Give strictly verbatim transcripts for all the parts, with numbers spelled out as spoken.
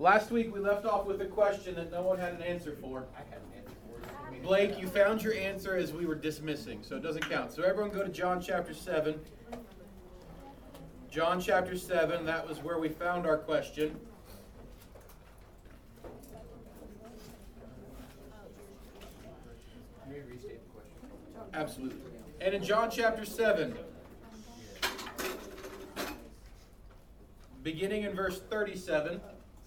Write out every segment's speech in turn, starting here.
Last week we left off with a question that no one had an answer for. I had an answer for it. Blake, you found your answer as we were dismissing, so it doesn't count. So everyone go to John chapter seven. John chapter seven, that was where we found our question. Can we restate the question? Absolutely. And in John chapter seven, beginning in verse thirty-seven,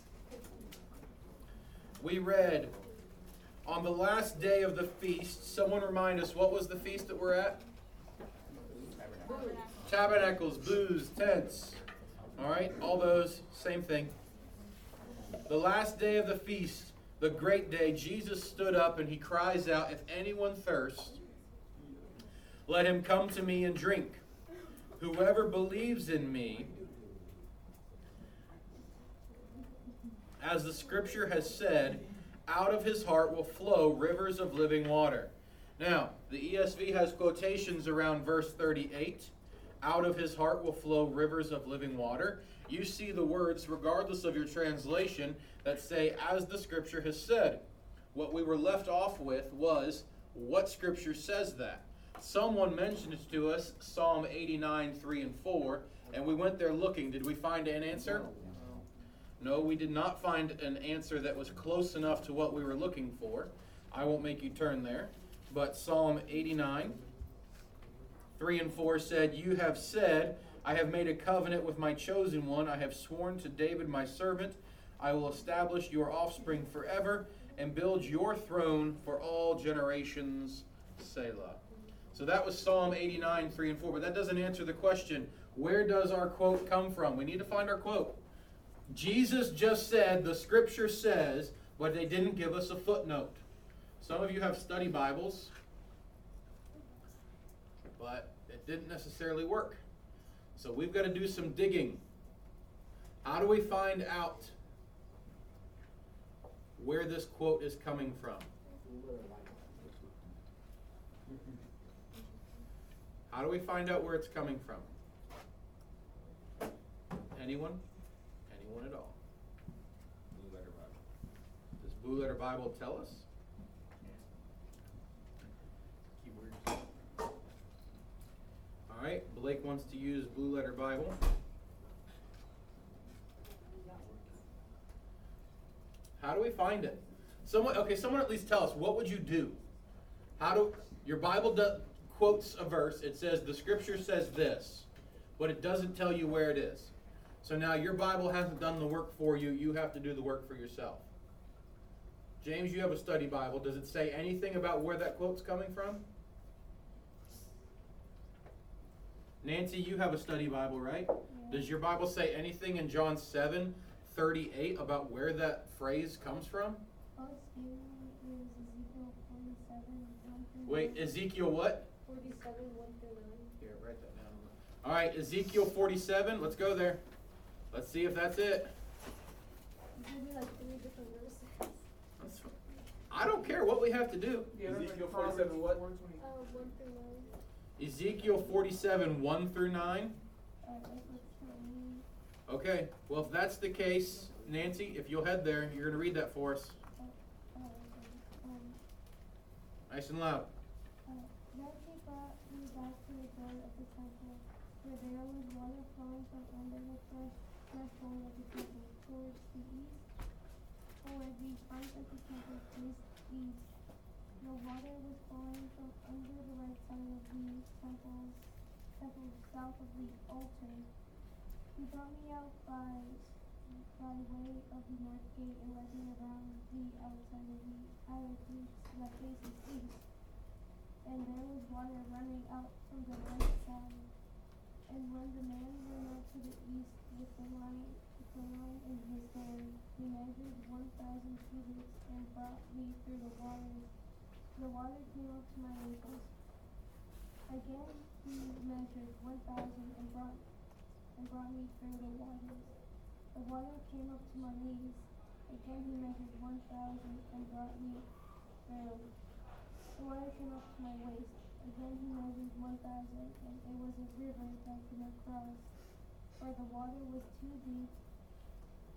we read, on the last day of the feast, someone remind us, what was the feast that we're at? Tabernacles, Tabernacles booths, tents. All right, all those, same thing. The last day of the feast, the great day, Jesus stood up and he cries out, if anyone thirsts, let him come to me and drink. Whoever believes in me, as the scripture has said, out of his heart will flow rivers of living water. Now, the E S V has quotations around verse thirty-eight. Out of his heart will flow rivers of living water. You see the words, regardless of your translation, that say, as the scripture has said. What we were left off with was, what scripture says that? Someone mentioned it to us, Psalm eighty-nine, three and four, and we went there looking. Did we find an answer? No, we did not find an answer that was close enough to what we were looking for. I won't make you turn there. But Psalm eighty-nine, three and four said, you have said, I have made a covenant with my chosen one. I have sworn to David my servant. I will establish your offspring forever and build your throne for all generations. Selah. So that was Psalm eighty-nine, three and four. But that doesn't answer the question, where does our quote come from? We need to find our quote. Jesus just said, the scripture says, but they didn't give us a footnote. Some of you have study Bibles, but it didn't necessarily work. So we've got to do some digging. How do we find out where this quote is coming from? How do we find out where it's coming from? Anyone? Anyone at all? Blue Letter Bible. Does Blue Letter Bible tell us? Keywords. All right, Blake wants to use Blue Letter Bible. How do we find it? Someone, okay, someone at least tell us, what would you do? How do, your Bible do, quotes a verse, it says, the scripture says this, but it doesn't tell you where it is. So now your Bible hasn't done the work for you, you have to do the work for yourself. James, you have a study Bible. Does it say anything about where that quote's coming from? Nancy, you have a study Bible, right? Yeah. Does your Bible say anything in John seven thirty-eight about where that phrase comes from? Oh, excuse me, is Ezekiel forty-seven, one through Wait, Ezekiel what? forty-seven, one through nine. Here, write that down. All right, Ezekiel forty-seven. Let's go there. Let's see if that's it. It could be like three different verses. That's, I don't care what we have to do. Yeah, Ezekiel forty-seven what? Uh, one through nine. Ezekiel forty-seven, one through nine. Uh, that's what's me. Okay, well if that's the case, Nancy, if you'll head there, you're going to read that for us. Uh, uh, um, Nice and loud. uh, then he brought me back to the door of the temple, where there was water flowing from under the thresh- threshold of the temple towards the east, or the front of the temple faced east. The water was flowing from under the right side of the temple, temple south of the altar. He brought me out by by way of the north gate and led me around the outside of the outer gates that faces east. And there was water running out from the right side. And when the man went out to the east with the line, with the line in his hand, he measured one thousand cubits and brought me through the waters. The water came up to my ankles. Again he measured one thousand and brought and brought me through the waters. The water came up to my knees. Again he measured one thousand and brought me through. The water came up to my waist. Again he measured one thousand, and it was a river that could not cross, for the water was too deep.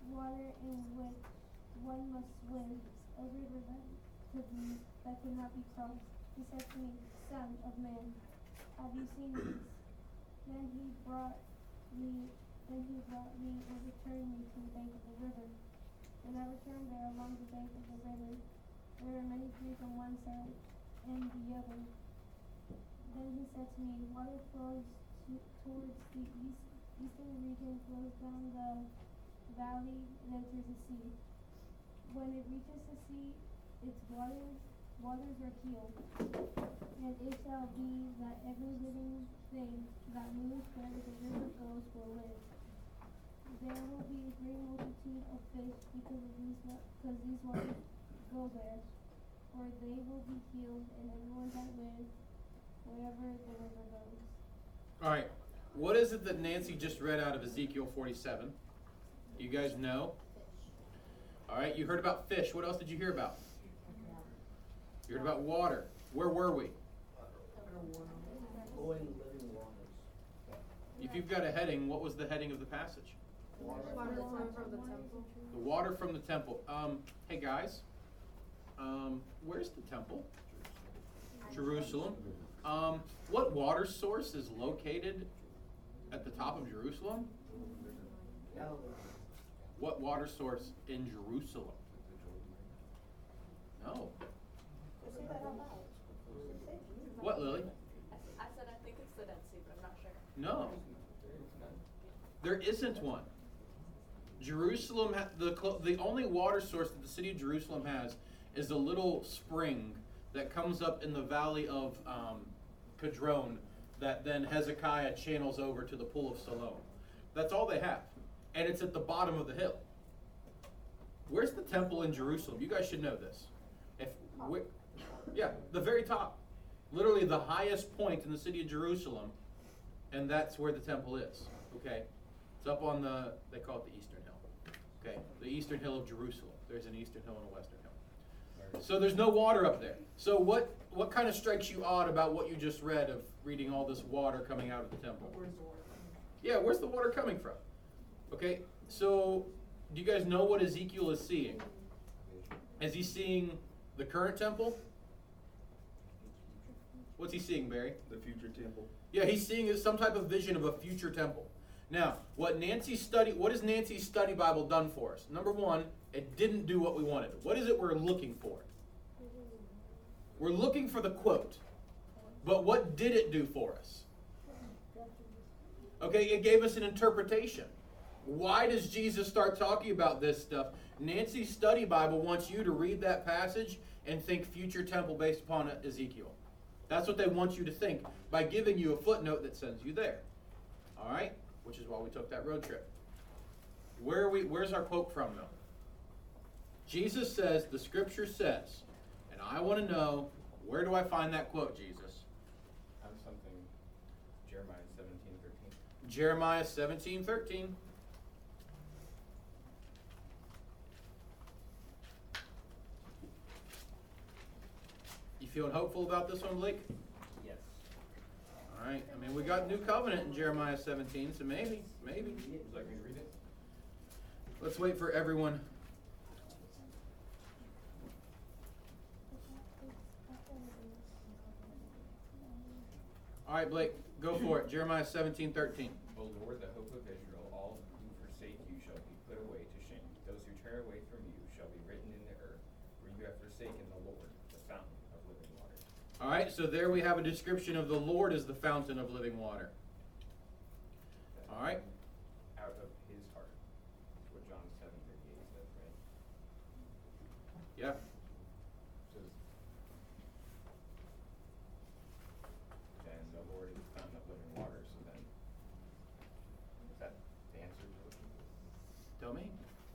water in which one must swim, a river that could be, that could not be crossed. He said to me, Son of man, have you seen this? Then he brought me, then he brought me and returned me to the bank of the river. When I returned there along the bank of the river, there were many trees on one side and the other. Then he said to me, water flows to, towards the east, eastern region, flows down the valley, and enters the sea. When it reaches the sea, its waters, waters are healed. And it shall be that every living thing that moves where the river goes will live. There will be a great multitude of fish because of these, because these waters go there, for they will be healed, and everyone that lives wherever the river goes. All right. What is it that Nancy just read out of Ezekiel forty-seven? You guys know? All right. You heard about fish. What else did you hear about? You heard about water. Where were we? Flowing living waters. If you've got a heading, what was the heading of the passage? Water from the temple. The water from the temple. Um, hey guys, um, where's the temple? Jerusalem. Um, what water source is located at the top of Jerusalem? What water source in Jerusalem? No. What, Lily? I said I think it's the Dead Sea, but I'm not sure. No. There isn't one. Jerusalem, ha- the cl- the only water source that the city of Jerusalem has is a little spring that comes up in the valley of um, Kidron that then Hezekiah channels over to the pool of Siloam. That's all they have. And it's at the bottom of the hill. Where's the temple in Jerusalem? You guys should know this. If we, yeah, the very top. Literally the highest point in the city of Jerusalem, and that's where the temple is. Okay? It's up on the, they call it the Eastern Hill. Okay? The Eastern Hill of Jerusalem. There's an Eastern Hill and a Western Hill. So there's no water up there. So what, what kind of strikes you odd about what you just read of reading all this water coming out of the temple? Where's the water? Yeah, where's the water coming from? Okay, so do you guys know what Ezekiel is seeing? Is he seeing the current temple? What's he seeing, Barry? The future temple. Yeah, he's seeing some type of vision of a future temple. Now, what Nancy's study, what has Nancy's study Bible done for us? Number one, it didn't do what we wanted. What is it we're looking for? We're looking for the quote. But what did it do for us? Okay, it gave us an interpretation. Why does Jesus start talking about this stuff? Nancy's study Bible wants you to read that passage and think future temple based upon Ezekiel. That's what they want you to think by giving you a footnote that sends you there. All right? Which is why we took that road trip. Where are we? Where's our quote from, though? Jesus says, the scripture says, and I want to know, where do I find that quote, Jesus? I'm something. Jeremiah seventeen thirteen. Jeremiah seventeen thirteen. You feeling hopeful about this one, Blake? Yes. All right. I mean, we got new covenant in Jeremiah seventeen, so maybe, maybe. Would you like me to read it? Let's wait for everyone. All right, Blake, go for it. Jeremiah seventeen thirteen. O Lord, the hope of Israel, all who forsake you shall be put away to shame. Those who turn away from you shall be written in the earth, for you have forsaken the Lord, the fountain of living water. All right, so there we have a description of the Lord as the fountain of living water. All right. Out of his heart. That's what John seven thirty-eight says, right? Yeah. Says, and the Lord is the fountain of living water, so then, is that the answer you're looking for? Tell me.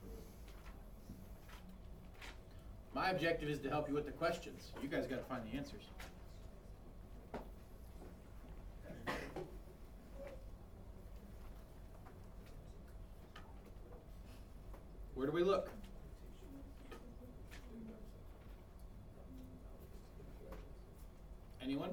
My objective is to help you with the questions. You guys got to find the answers. Where do we look? Anyone?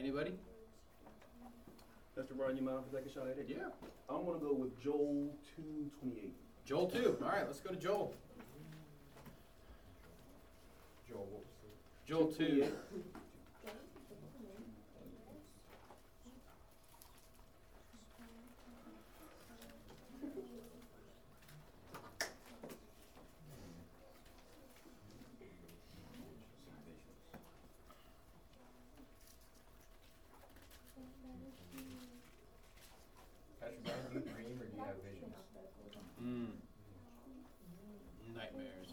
Anybody? Pastor Brian, you mind if I take a shot at it? Yeah. I'm gonna go with Joel two twenty-eight. Joel two. All right, let's go to Joel. Joel, what was the? Joel two. Pastor Brian, do you dream or do you have visions? Mm. Nightmares.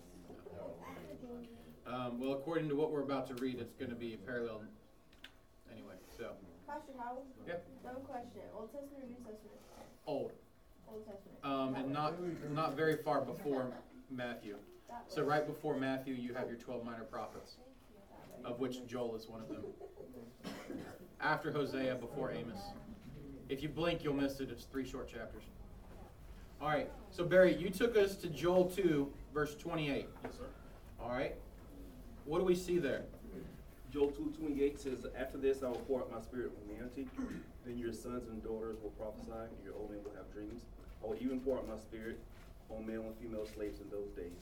Um, well, according to what we're about to read, it's going to be parallel. Anyway, so Pastor Howell? Yep. Dumb question. Old Testament or New Testament? old, Old Testament. um, and not not very far before Matthew. That So way. right before Matthew, you have your twelve minor prophets, of which Joel is one of them. After Hosea, before Amos. If you blink, you'll miss it. It's three short chapters. All right. So Barry, you took us to Joel two, verse twenty-eight. Yes, sir. All right. What do we see there? Joel two twenty-eight says, "After this I will pour out my spirit on humanity. Then your sons and daughters will prophesy, and your old men will have dreams. I will even pour out my spirit on male and female slaves in those days."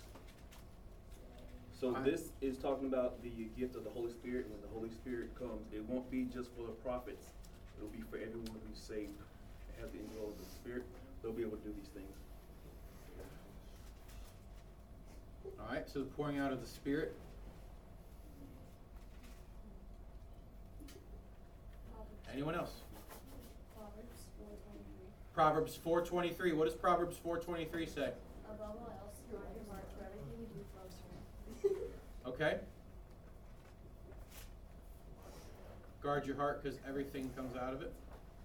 So I- this is talking about the gift of the Holy Spirit. When the Holy Spirit comes, it won't be just for the prophets. It'll be for everyone who's saved and has the indwelling of the Spirit. They'll be able to do these things. All right. So the pouring out of the Spirit. Anyone else? Proverbs four twenty-three. Proverbs four twenty-three. What does Proverbs four twenty-three say? Above all else, guard your heart, for everything you do flows from it. Okay. Guard your heart because everything comes out of it.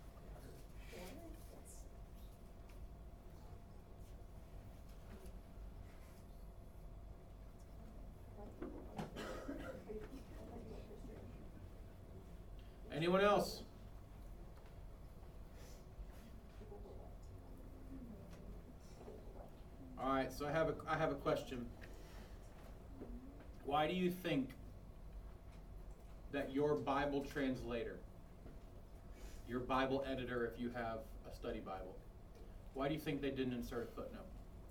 Anyone else? All right, so I have a I have a question. Why do you think that your Bible translator, your Bible editor, if you have a study Bible, why do you think they didn't insert a footnote?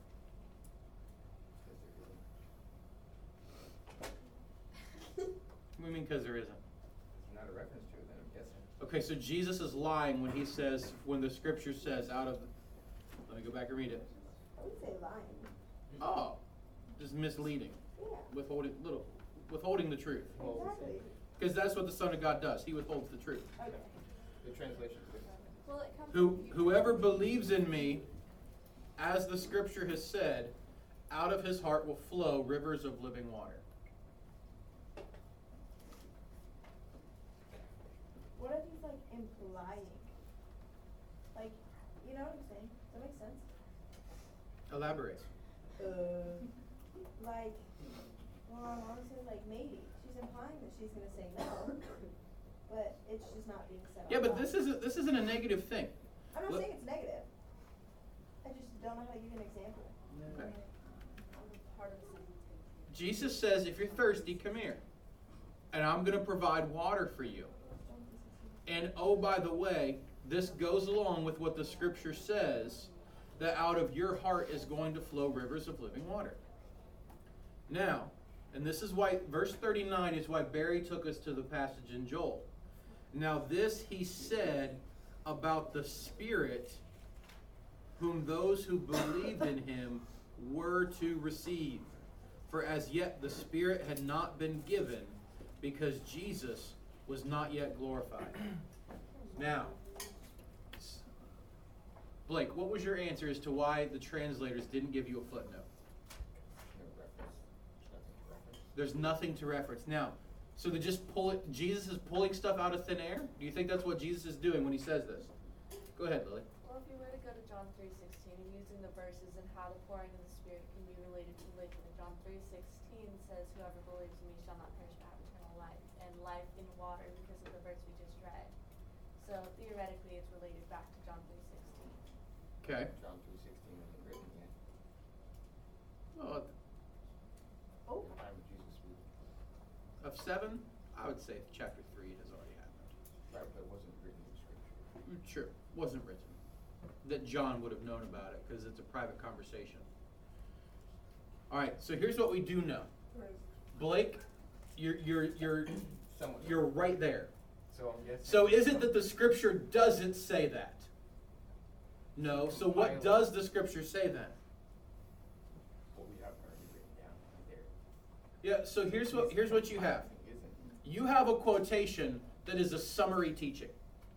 What do you mean because there isn't? There's not a reference to it then, I'm guessing. Okay, so Jesus is lying when he says, when the scripture says out of, let me go back and read it. I would say lying. Oh, just misleading, Yeah. withholding, little, withholding the truth. Exactly. Because that's what the Son of God does. He withholds the truth. Okay. The translation's different. Well, it comes Who, from whoever believes in me, as the scripture has said, out of his heart will flow rivers of living water. What if he's like implying? Like, you know what I'm saying? Does that make sense? Elaborate. Uh. Like, well, I want to say like maybe. She's implying that she's gonna say no, but it's just not being said. Yeah, out but loud. this isn't this isn't a negative thing. I'm not Look- saying it's negative. I just don't know how to give an example. Okay. part of the same. Jesus says, if you're thirsty, come here. And I'm going to provide water for you. And oh, by the way, this goes along with what the scripture says, that out of your heart is going to flow rivers of living water. Now, and this is why, verse thirty-nine is why Barry took us to the passage in Joel. Now this he said about the Spirit, whom those who believed in him were to receive. For as yet the Spirit had not been given, because Jesus was not yet glorified. Now, Blake, what was your answer as to why the translators didn't give you a footnote? No reference. There's nothing to reference. There's nothing to reference. Now, so they just pull it, Jesus is pulling stuff out of thin air? Do you think that's what Jesus is doing when he says this? Go ahead, Lily. Well, if you were to go to John three sixteen and using the verses and how the pouring of the Spirit can be related to religion, and John three sixteen says, "Whoever believes in me shall not perish but have eternal life," and life in water because of the verse we just read. So theoretically, it's related back to John three sixteen. Okay. John three sixteen wasn't written yet. Well, Oh. The time of Jesus was. of seven, I would say chapter three has already happened. Right, but But it wasn't written in Scripture. Sure, wasn't written. That John would have known about it because it's a private conversation. All right, so here's what we do know. Blake, you're you're you're Someone. you're right there. So I'm guessing. So is it that the scripture doesn't say that? No. So what does the scripture say then? What we have already written down right there. Yeah, so here's what here's what you have. Isn't. You have a quotation that is a summary teaching.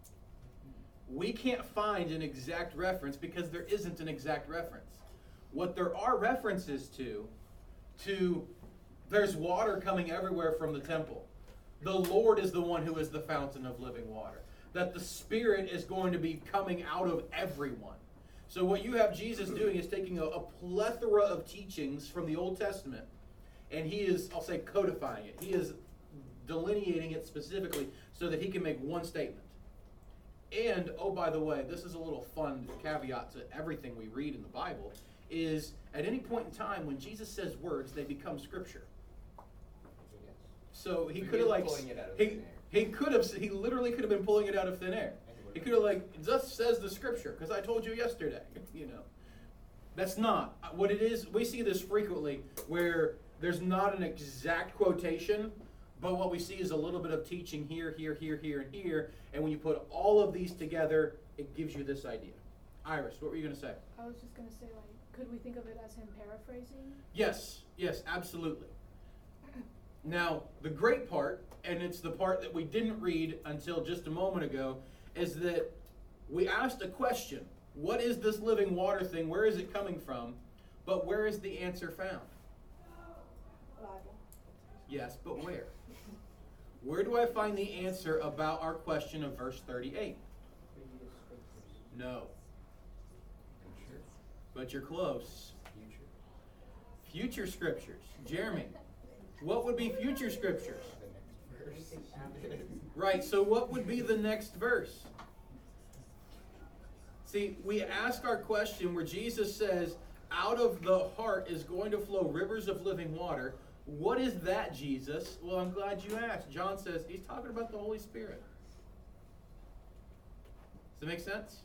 We can't find an exact reference because there isn't an exact reference. What there are references to, to there's water coming everywhere from the temple. The Lord is the one who is the fountain of living water. That the Spirit is going to be coming out of everyone. So what you have Jesus doing is taking a, a plethora of teachings from the Old Testament, and he is, I'll say, codifying it. He is delineating it specifically so that he can make one statement. And, oh, by the way, this is a little fun caveat to everything we read in the Bible, is at any point in time when Jesus says words, they become scripture. Yes. So he So could he have is like pulling it out of he thin air. he could have he literally could have been pulling it out of thin air. He could have like, thus says the scripture, because I told you yesterday. You know, that's not what it is. We see this frequently where there's not an exact quotation, but what we see is a little bit of teaching here, here, here, here, and here. And when you put all of these together, it gives you this idea. Iris, what were you going to say? I was just gonna say, like, could we think of it as him paraphrasing? Yes, yes, absolutely. Now, the great part, and it's the part that we didn't read until just a moment ago, is that we asked a question. What is this living water thing? Where is it coming from? But where is the answer found? Bible. Yes, but where? Where do I find the answer about our question of verse thirty-eight? No, Future. but you're close. Future. Future scriptures. Jeremy, what would be future scriptures? The next verse. Right, so what would be the next verse? See, we ask our question where Jesus says, out of the heart is going to flow rivers of living water. What is that, Jesus? Well, I'm glad you asked. John says he's talking about the Holy Spirit. Does that make sense?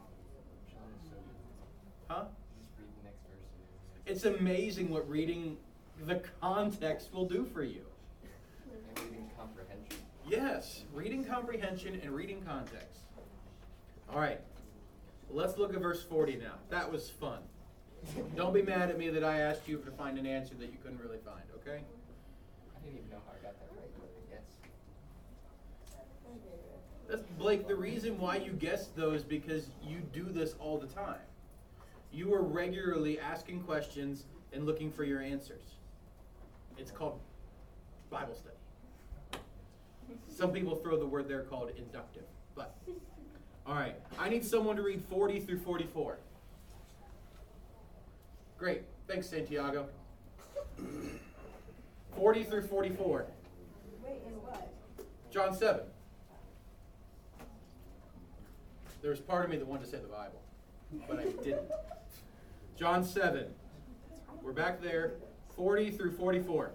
Huh? Just read the next verse. It's amazing what reading the context will do for you. And reading comprehension. Yes, reading comprehension and reading context. All right, let's look at verse forty now. That was fun. Don't be mad at me that I asked you to find an answer that you couldn't really find, okay? I didn't even know how I got that right, but I guess. That's, Blake, the reason why you guessed those because you do this all the time. You are regularly asking questions and looking for your answers. It's called Bible study. Some people throw the word there called inductive. But, all right, I need someone to read forty through forty-four. Great, thanks, Santiago. forty through forty-four. Wait, in what? John seven. There was part of me that wanted to say the Bible, but I didn't. John seven. We're back there. forty through forty-four.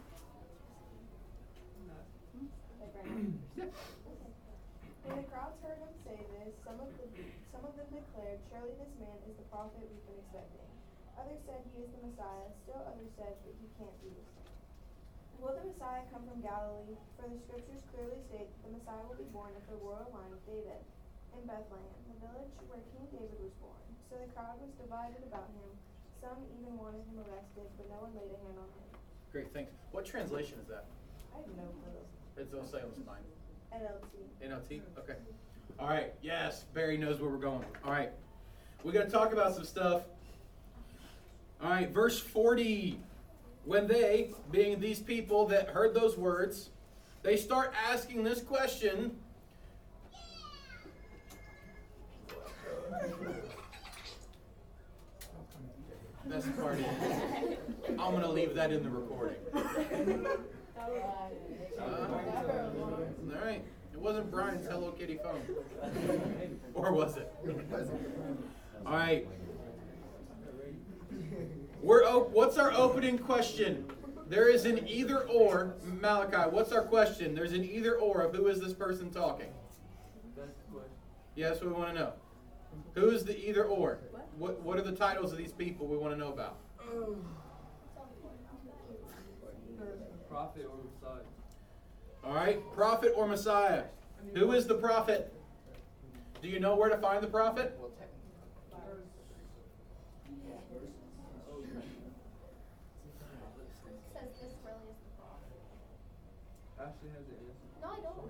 Yeah. When the crowds heard him say this, some of the some of them declared, "Surely this man is the prophet we've been expecting." Others said he is the Messiah. Still others said that he can't be. Will the Messiah come from Galilee? For the scriptures clearly state that the Messiah will be born of the royal line of David in Bethlehem, the village where King David was born. So the crowd was divided about him. Some even wanted him arrested, but no one laid a hand on him. Great, thanks. What translation is that? I have no clue. It's on Salem's Mine. N L T. N L T? Okay. All right. Yes, Barry knows where we're going. All right. We got to talk about some stuff. All right, verse forty. When they, being these people that heard those words, they start asking this question. Best part is, I'm going to leave that in the recording. Uh, all right. It wasn't Brian's Hello Kitty phone. Or was it? All right. We're op- what's our opening question? There is an either or. Malachi, what's our question? There's an either or of who is this person talking? Yeah, that's what we want to know. Who is the either or? What What are the titles of these people we want to know about? Prophet or Messiah. All right, prophet or Messiah. Who is the prophet? Do you know where to find the prophet? Well, technically. Says this really is the prophet. Ashley has the answer. No, I don't.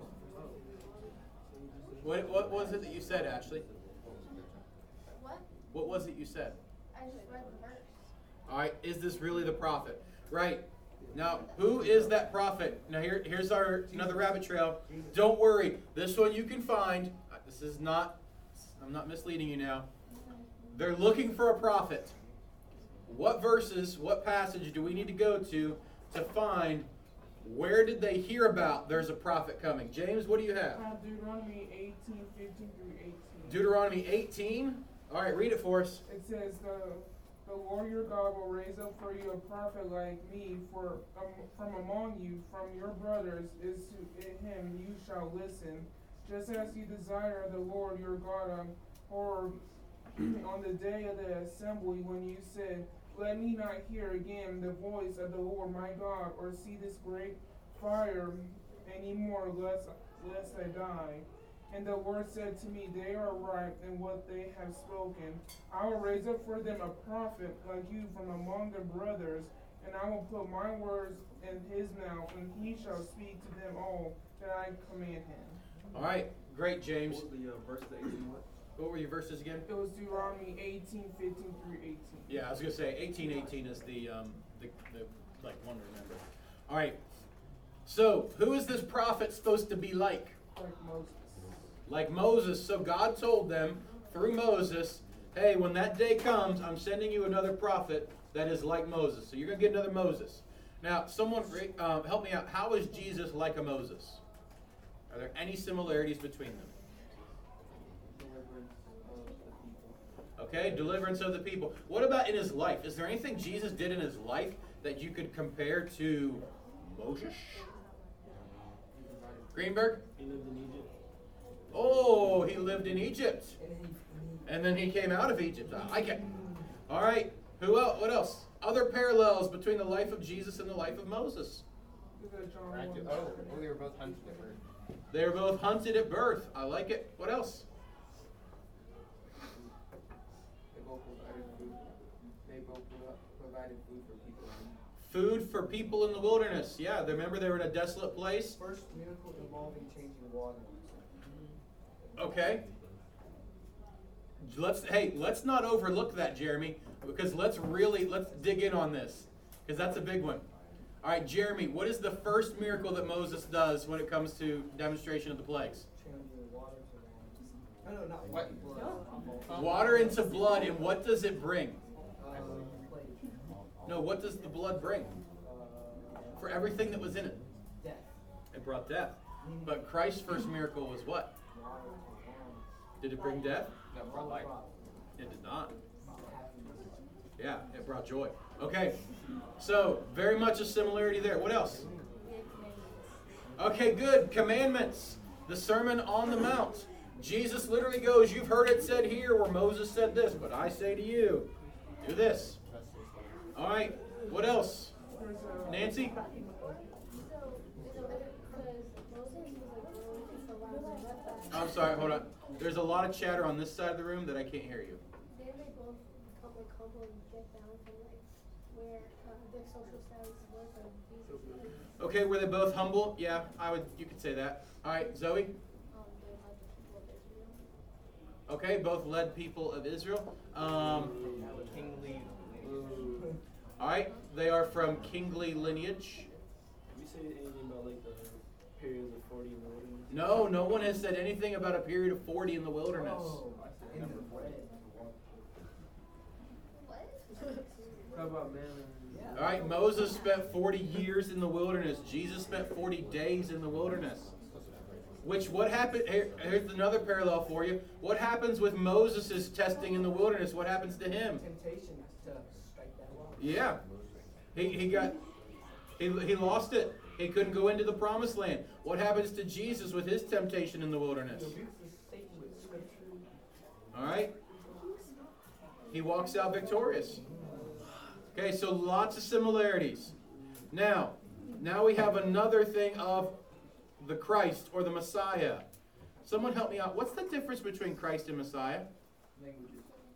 What What was it that you said, Ashley? What? What was it you said? I just read the verse. All right, is this really the prophet? Right. Now, who is that prophet? Now, here, here's our another rabbit trail. Don't worry, this one you can find. Uh, This is not, I'm not misleading you now. They're looking for a prophet. What verses, what passage do we need to go to to find where did they hear about there's a prophet coming? James, what do you have? Uh, Deuteronomy eighteen, fifteen through eighteen. Deuteronomy eighteen. All right, read it for us. It says, the, the Lord your God will raise up for you a prophet like me for um, from among you, from your brothers, is to him you shall listen, just as you desire the Lord your God on, or on the day of the assembly when you said, let me not hear again the voice of the Lord my God, or see this great fire any more, lest, lest I die. And the Lord said to me, they are right in what they have spoken. I will raise up for them a prophet like you from among their brothers, and I will put my words in his mouth, and he shall speak to them all that I command him. All right, great, James. What was the uh, verse that eighteen what? What were your verses again? It was Deuteronomy eighteen, fifteen through eighteen. Yeah, I was gonna say eighteen eighteen is the um the, the like one to remember. All right. So who is this prophet supposed to be like? Like Moses. Like Moses. So God told them through Moses, hey, when that day comes, I'm sending you another prophet that is like Moses. So you're gonna get another Moses. Now, someone um, help me out. How is Jesus like a Moses? Are there any similarities between them? Okay, deliverance of the people. What about in his life? Is there anything Jesus did in his life that you could compare to Moses? Greenberg? He lived in Egypt. Oh, he lived in Egypt. And then he came out of Egypt. I like it. All right. Who else? What else? Other parallels between the life of Jesus and the life of Moses. Is that John Right. one? Oh, well, they were both hunted at birth. They were both hunted at birth. I like it. What else? They both provided food. They both pro- provided food for people. Food for people in the wilderness. Yeah, they remember they were in a desolate place. First miracle involving changing water. Okay. Let's hey, let's not overlook that, Jeremy, because let's really let's dig in on this, because that's a big one. All right, Jeremy, what is the first miracle that Moses does when it comes to demonstration of the plagues? Changing water to wine. No, no, not What? blood. Water into blood, and what does it bring? Uh, No, what does the blood bring? uh, For everything that was in it. death. It brought death. But Christ's first miracle was what? Water to wine. Did it bring death? No, brought life. It did not. Happiness. Yeah, it brought joy. Okay, so very much a similarity there. What else? Okay, good. Commandments. The Sermon on the Mount. Jesus literally goes, you've heard it said here where Moses said this, but I say to you, do this. All right, what else? There's a, Nancy? I'm sorry, hold on. There's a lot of chatter on this side of the room that I can't hear you. Didn't they both come like humble and get down from like where uh, their social status was and Jesus was? Okay, were they both humble? Yeah, I would. You could say that. All right, Zoe. Um, they had the people of Israel. Okay, both led people of Israel. Um, Kingly. all right, they are from kingly lineage. Did we say anything about like the periods of forty in the wilderness? No, no one has said anything about a period of forty in the wilderness. Oh, in the bread. What? How about man? All right, Moses spent forty years in the wilderness. Jesus spent forty days in the wilderness. Which, what happened? Here, here's another parallel for you. What happens with Moses' testing in the wilderness? What happens to him? Temptation to strike that rock. Yeah. He, he got, he, he lost it. He couldn't go into the promised land. What happens to Jesus with his temptation in the wilderness? Rebukes Satan with scripture. All right? He walks out victorious. Okay, so lots of similarities. Now, now we have another thing of the Christ or the Messiah. Someone help me out. What's the difference between Christ and Messiah? Languages.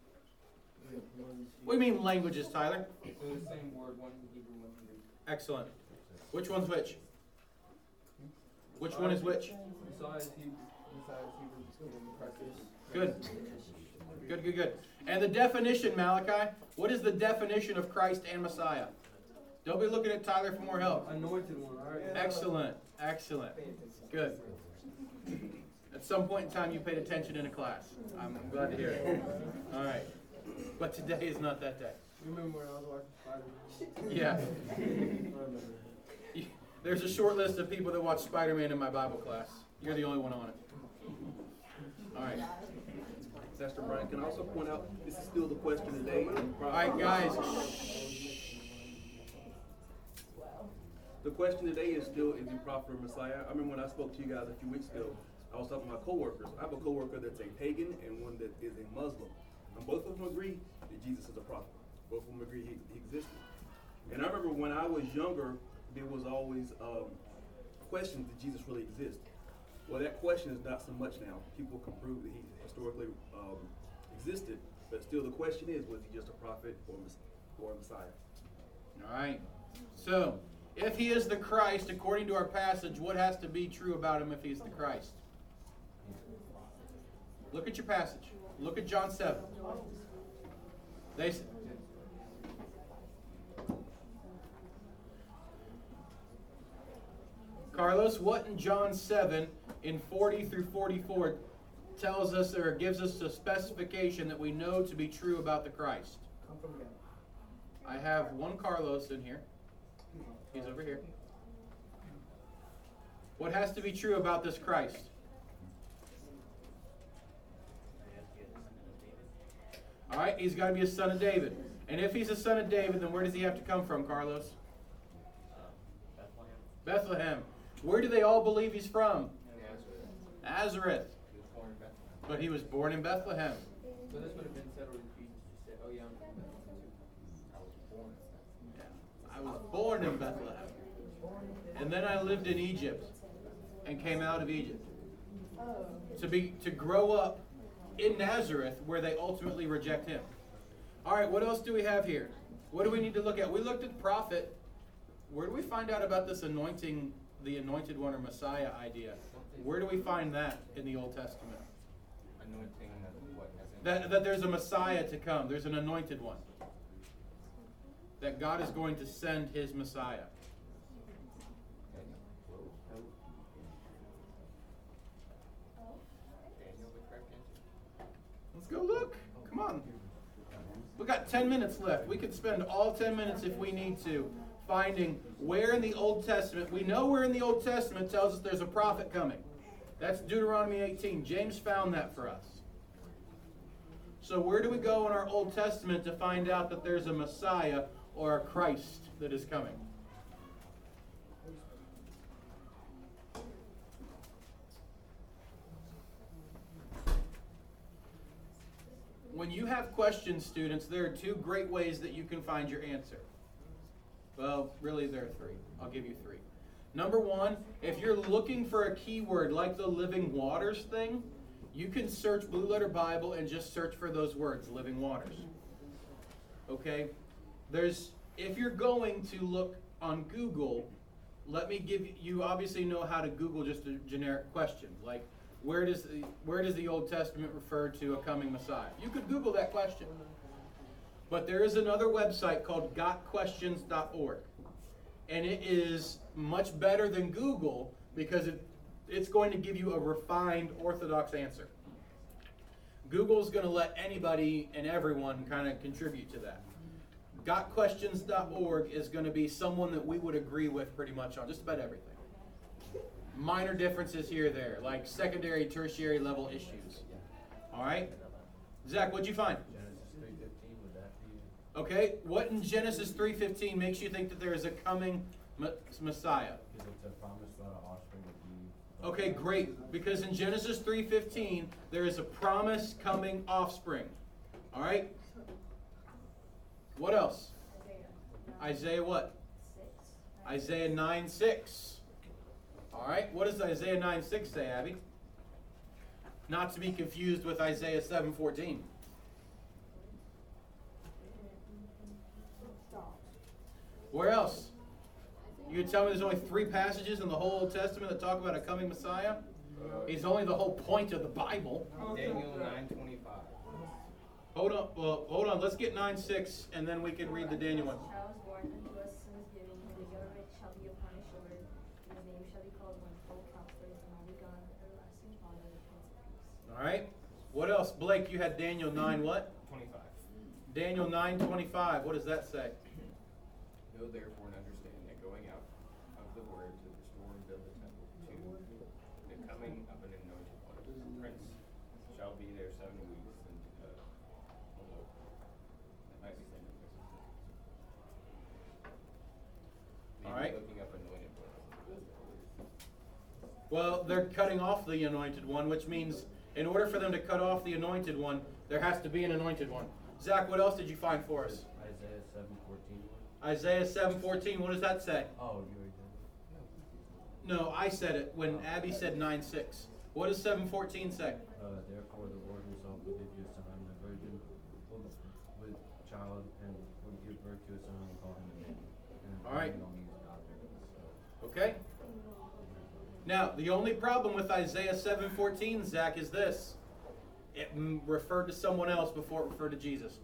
What do you mean languages, Tyler? They're the same word, one in Hebrew, one in Greek. Excellent. Which one's which? Which one is which? Messiah is Hebrew. Messiah is Hebrew. And Christ is. Good. Good, good, good. And the definition, Malachi. What is the definition of Christ and Messiah? Don't be looking at Tyler for more help. Anointed one, alright? Excellent. Excellent. Good. At some point in time, you paid attention in a class. I'm glad to hear it. All right. But today is not that day. Remember when I was watching Spider-Man? Yeah. I remember. There's a short list of people that watch Spider-Man in my Bible class. You're the only one on it. All right. Pastor Brian, can I also point out, this is still the question today. All right, guys. The question today is still, is he prophet or Messiah? I remember when I spoke to you guys a few weeks ago, I was talking to my coworkers. I have a coworker that's a pagan and one that is a Muslim. And both of them agree that Jesus is a prophet. Both of them agree he, he existed. And I remember when I was younger, there was always um, questions, did Jesus really exist? Well, that question is not so much now. People can prove that he historically um, existed, but still the question is, was he just a prophet or, or a Messiah? All right. So, if he is the Christ, according to our passage, what has to be true about him if he's the Christ? Look at your passage. Look at John seven. They say, Carlos, what in John seven, in forty through forty-four, tells us or gives us a specification that we know to be true about the Christ? Come from God. I have one Carlos in here. He's over here. What has to be true about this Christ? All right, he's got to be a son of David. And if he's a son of David, then where does he have to come from, Carlos? Uh, Bethlehem. Bethlehem. Where do they all believe he's from? Nazareth. Nazareth. He was born in Bethlehem. But he was born in Bethlehem. So this would have been settled if Jesus just said, oh yeah, I'm from Bethlehem too. I was born in Bethlehem. I was born in Bethlehem. And then I lived in Egypt and came out of Egypt. To be to grow up in Nazareth where they ultimately reject him. All right, what else do we have here? What do we need to look at? We looked at prophet. Where do we find out about this anointing, the anointed one or Messiah idea? Where do we find that in the Old Testament? Anointing of what? As in That, that there's a Messiah to come. There's an anointed one. That God is going to send his Messiah. Daniel, the correct answer. Let's go look. Come on. We got ten minutes left. We could spend all ten minutes if we need to finding where in the Old Testament. We know where in the Old Testament tells us there's a prophet coming. That's Deuteronomy eighteen. James found that for us. So where do we go in our Old Testament to find out that there's a Messiah or a Christ that is coming? When you have questions, students, there are two great ways that you can find your answer. Well, really there are three. I'll give you three. Number one, if you're looking for a keyword like the living waters thing, you can search Blue Letter Bible and just search for those words, living waters. Okay? There's, if you're going to look on Google, let me give you, you obviously know how to Google just a generic question, like, Where does the where does the Old Testament refer to a coming Messiah? You could Google that question. But there is another website called got questions dot org. And it is much better than Google because it, it's going to give you a refined orthodox answer. Google's going to let anybody and everyone kind of contribute to that. got questions dot org is going to be someone that we would agree with pretty much on just about everything. Minor differences here or there, like secondary, tertiary level issues. All right? Zach, what'd you find? Genesis three fifteen, would that be? Okay, what in Genesis three fifteen makes you think that there is a coming Messiah? Because it's a promise that an offspring would be Okay, great. Because in Genesis three fifteen, there is a promised coming offspring. All right? What else? Isaiah what? Isaiah nine six. All right, what does Isaiah nine six say, Abby? Not to be confused with Isaiah seven fourteen. Where else? You can tell me there's only three passages in the whole Old Testament that talk about a coming Messiah? He's only the whole point of the Bible. Daniel nine twenty-five. Hold on, well, hold on. Let's get nine six, and then we can read the Daniel one. A child is born unto us, son is given, and the government shall be upon his shoulder, and his name shall be called Wonderful Counselor, the Mighty God, Everlasting Father, the Prince of Peace. All right. What else? Blake, you had Daniel nine what? twenty-five. Daniel nine twenty-five. What does that say? Know therefore and understand that going out of the word to restore and build the temple, to the coming of an anointed one, prince shall be there seven weeks, and uh, although that might be saying that there's All maybe right. looking up anointed one. Well, they're cutting off the anointed one, which means in order for them to cut off the anointed one, there has to be an anointed one. Zach, what else did you find for us? Isaiah seven fourteen. Isaiah seven fourteen. What does that say? Oh, you already did. No, I said it when Abby said nine six. What does seven fourteen say? Uh, therefore the Lord himself will give you a son, the virgin will with child and will give birth to a son and call him Emmanuel. And All right. Emmanuel means God with us. Okay. Now, the only problem with Isaiah seven fourteen, Zach, is this. It mm, referred to someone else before it referred to Jesus.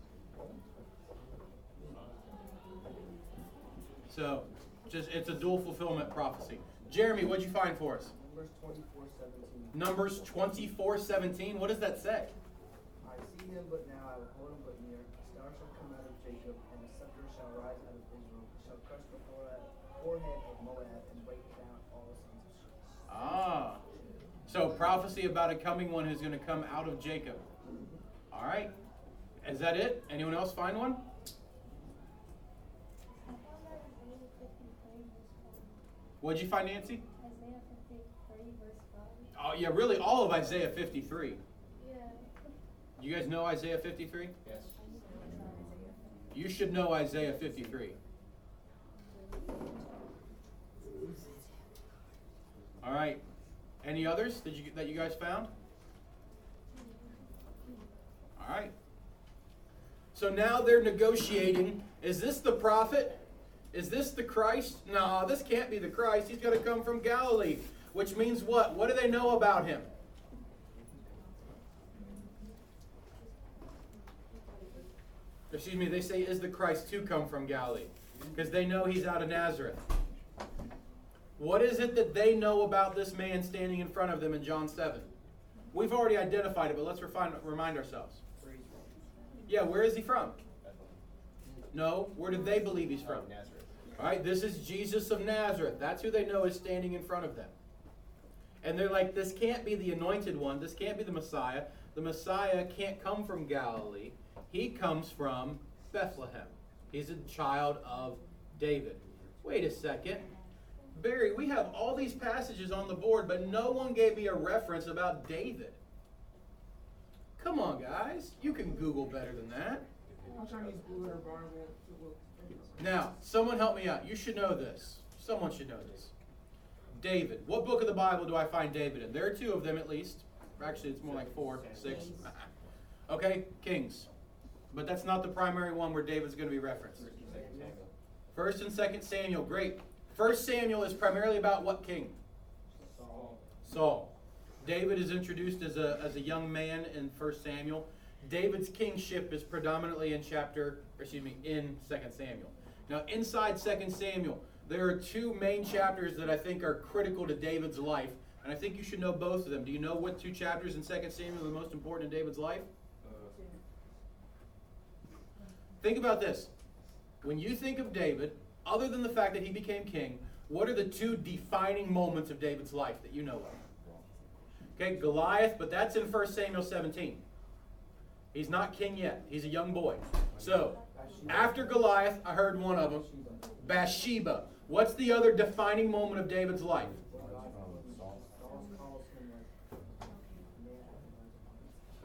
So, just it's a dual fulfillment prophecy. Jeremy, what'd you find for us? Numbers twenty-four seventeen. Numbers twenty-four seventeen. What does that say? I see him, but now I will hold him but near. A star shall come out of Jacob, and a scepter shall rise out of Israel. It shall crush the forehead, forehead of Moab and break down all the sons of Sheba. Ah. So prophecy about a coming one who's going to come out of Jacob. All right. Is that it? Anyone else find one? I found that Isaiah fifty-three verse five. What'd you find, Nancy? Isaiah fifty-three verse five. Oh, yeah, really all of Isaiah fifty-three. Yeah. You guys know Isaiah fifty-three? Yes. You should know Isaiah fifty-three. All right. Any others that you that you guys found? All right. So now they're negotiating. Is this the prophet? Is this the Christ? No, this can't be the Christ. He's going to come from Galilee. Which means what? What do they know about him? Excuse me, they say, is the Christ to come from Galilee? Because they know he's out of Nazareth. What is it that they know about this man standing in front of them in John seven? We've already identified it, but let's refine, remind ourselves. Yeah, where is he from? No, where do they believe he's from? Nazareth. All right, this is Jesus of Nazareth. That's who they know is standing in front of them. And they're like, this can't be the anointed one. This can't be the Messiah. The Messiah can't come from Galilee. He comes from Bethlehem. He's a child of David. Wait a second. Barry, we have all these passages on the board, but no one gave me a reference about David. Come on, guys. You can Google better than that. Chinese Blue Letter Bible. Now, someone help me out. You should know this. Someone should know this. David. What book of the Bible do I find David in? There are two of them at least. Actually, it's more like four, six. Okay, Kings. But that's not the primary one where David's going to be referenced. First and Second Samuel. Great. First Samuel is primarily about what king? Saul. Saul. David is introduced as a, as a young man in First Samuel. David's kingship is predominantly in chapter, or excuse me, in Second Samuel. Now, inside Second Samuel, there are two main chapters that I think are critical to David's life, and I think you should know both of them. Do you know what two chapters in Second Samuel are the most important in David's life? Think about this. When you think of David, other than the fact that he became king, what are the two defining moments of David's life that you know of? Okay, Goliath, but that's in First Samuel seventeen. He's not king yet. He's a young boy. So, after Goliath, I heard one of them, Bathsheba. What's the other defining moment of David's life?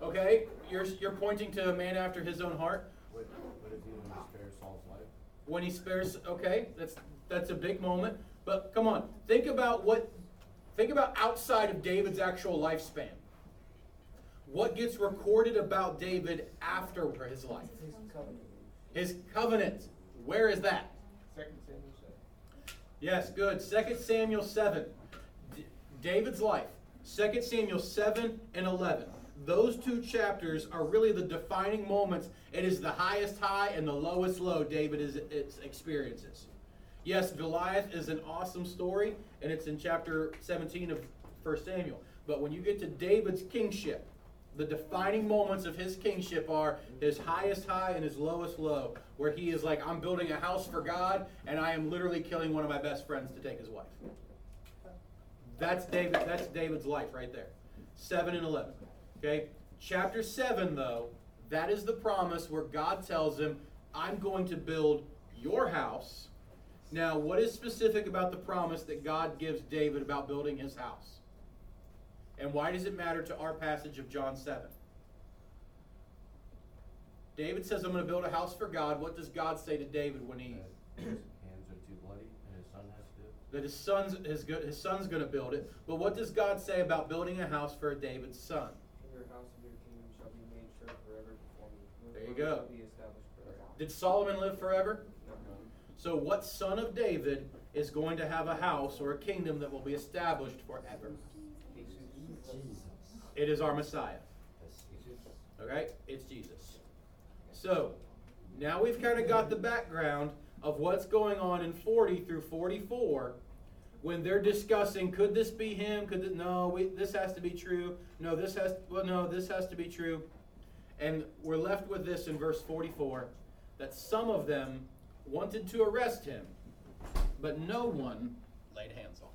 Okay, you're you're pointing to a man after his own heart. What, what if he only spares Saul's life? When he spares, okay, that's that's a big moment. But come on, think about what, think about outside of David's actual lifespan. What gets recorded about David after his life? His covenant. His covenant. Where is that? Second Samuel seven. Yes, good. Second Samuel seven. D- David's life. Second Samuel seven and eleven. Those two chapters are really the defining moments. It is the highest high and the lowest low David is its experiences. Yes, Goliath is an awesome story, and it's in chapter seventeen of First Samuel. But when you get to David's kingship, the defining moments of his kingship are his highest high and his lowest low, where he is like, I'm building a house for God, and I am literally killing one of my best friends to take his wife. That's David. That's David's life right there. seven and eleven. Okay? Chapter seven, though, that is the promise where God tells him, I'm going to build your house. Now, what is specific about the promise that God gives David about building his house? And why does it matter to our passage of John seven? David says, I'm going to build a house for God. What does God say to David when he... That his hands are too bloody and his son has to do it? That his son's, his, go- his son's going to build it. But what does God say about building a house for David's son? Your house and your kingdom shall be made sure forever before me. Your There you throne go. shall be established forever. Did Solomon live forever? No. So what son of David is going to have a house or a kingdom that will be established forever? Jesus. It is our Messiah. That's Jesus. Okay? It's Jesus. So, now we've kind of got the background of what's going on in forty through forty-four when they're discussing, could this be him? Could it, no, we, this has to be true. No, this has, well, no, this has to be true. And we're left with this in verse forty-four, that some of them wanted to arrest him, but no one laid hands on